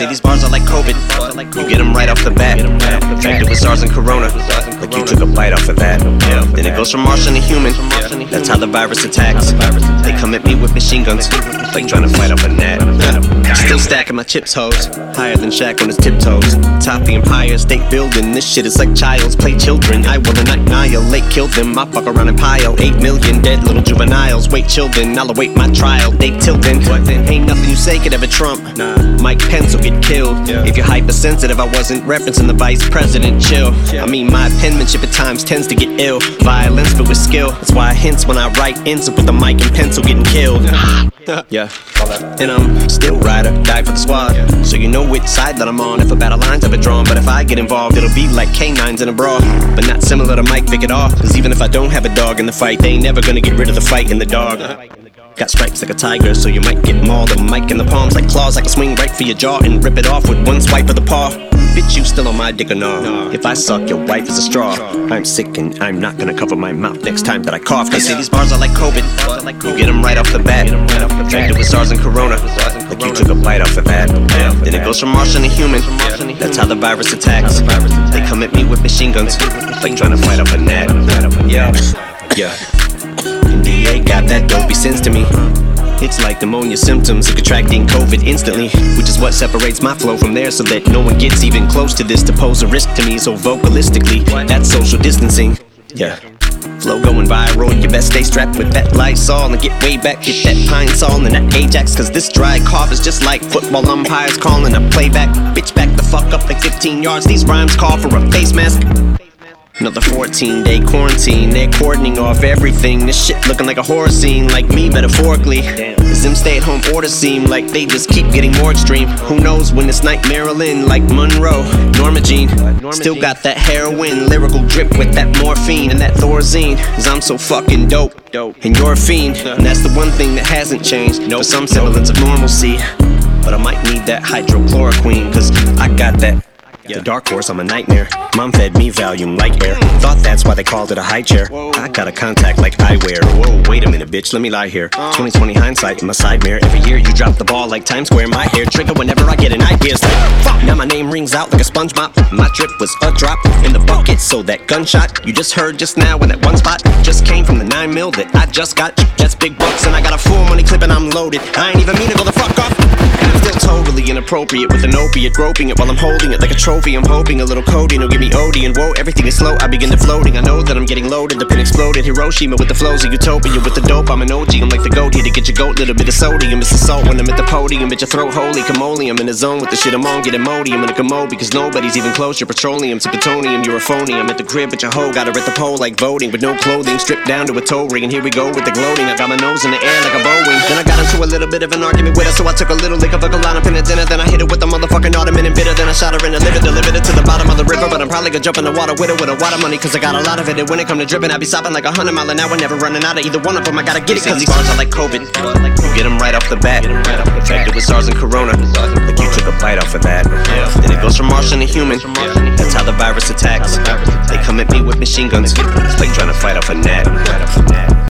say these bars are like COVID. You get them right off the bat. Infected with SARS and Corona, like you took a bite off of that. Then it goes from Martian to human. That's how the virus attacks. They come at me with machine guns, like trying to fight off a gnat. Still stacking my chips, hoes, higher than Shaq on his tiptoes. Top the Empire State Building. This shit is like child's play children. I will annihilate, kill them. I fuck around and pile 8 million dead little juveniles. Wait, children, I'll await my trial. They tilting. Ain't nothing you say could ever trump. Mike Pence will get killed. If you're hypersensitive, I wasn't referencing the vice president. Chill. I mean, my penmanship at times tends to get ill. Violence, but with skill. That's why I hints when I write ends up with a mic and pencil getting killed. Yeah. And I'm still rider, die for the squad. So you know which side that I'm on. If a battle line's ever drawn, but if I get involved, it'll be like canines in a brawl. But not similar to Mike Vick at all. Cause even if I don't have a dog in the fight, they ain't never gonna get rid of the fight in the dog. Got stripes like a tiger, so you might get mauled. A mic in the palms like claws, I can swing right for your jaw and rip it off with one swipe of the paw. Bitch, you still on my dick or no? If I suck, your wife is a straw. I'm sick and I'm not gonna cover my mouth next time that I cough. They say these bars are like COVID. You get them right off the bat. Infected with SARS and Corona, like you took a bite off of that. Then it goes from Martian to human. That's how the virus attacks. They come at me with machine guns, like trying to fight off a gnat. Yeah. DA got that dopey sense to me. It's like pneumonia symptoms of contracting COVID instantly, which is what separates my flow from theirs, so that no one gets even close to this to pose a risk to me. So vocalistically, that's social distancing. Yeah. Flow going viral, you best stay strapped with that Lysol and get way back, get that Pine Sol and that Ajax. Cause this dry cough is just like football umpires calling a playback. Bitch, back the fuck up like 15 yards. These rhymes call for a face mask. Another 14-day quarantine, they're cordoning off everything. This shit looking like a horror scene, like me metaphorically. As them stay-at-home orders seem like they just keep getting more extreme. Who knows when this night Marilyn, like Monroe, Norma Jean. Still got that heroin, lyrical drip with that morphine and that Thorazine. Cause I'm so fucking dope, and you're a fiend. And that's the one thing that hasn't changed, for some semblance of normalcy. But I might need that hydrochloroquine, cause I got that. The dark horse, I'm a nightmare. Mom fed me Valium like air. Thought that's why they called it a high chair. I got a contact like eyewear. Whoa, wait a minute, bitch, let me lie here. 2020 hindsight in my side mirror. Every year you drop the ball like Times Square. My hair trigger whenever I get an idea. It's like, fuck, now my name rings out like a sponge mop. My drip was a drop in the bucket, so that gunshot you just heard just now in that one spot just came from the 9 mil that I just got. That's big bucks and I got a full money clip and I'm loaded. I ain't even mean to go the fuck off. And I'm still totally inappropriate with an opiate, groping it while I'm holding it like a trophy. I'm hoping a little codeine will give me OD, and whoa, everything is slow. I begin to floating. I know that I'm getting loaded. The pin exploded. Hiroshima with the flows of utopia. With the dope, I'm an OG. I'm like the goat here to get your goat. Little bit of sodium. It's the salt when I'm at the podium. Bitch, your throat holy camole. I'm in the zone with the shit I'm on. Get Imodium in a commode because nobody's even close. You're petroleum to plutonium. You're a phony. I'm at the crib at your hoe. Got her at the pole like voting with no clothing. Stripped down to a toe ring. And here we go with the gloating. I got my nose in the air like a Boeing. Then I got into a little bit of an argument with her, so I took a little lick of a colada pin at dinner. Then I hit her with the motherfucking ottoman and bitter. Then I shot her in the liver, delivered it to the bottom of the river. But I'm probably gonna jump in the water with a water money, cause I got a lot of it. And when it come to dripping, I be stopping like 100 miles an hour. Never running out of either one of them. I gotta get it, cause these bars are like COVID. You get them right off the bat. Infected with SARS and Corona, like you took a bite off of that. Then it goes from Martian to human. That's how the virus attacks. They come at me with machine guns, like trying to fight off a gnat.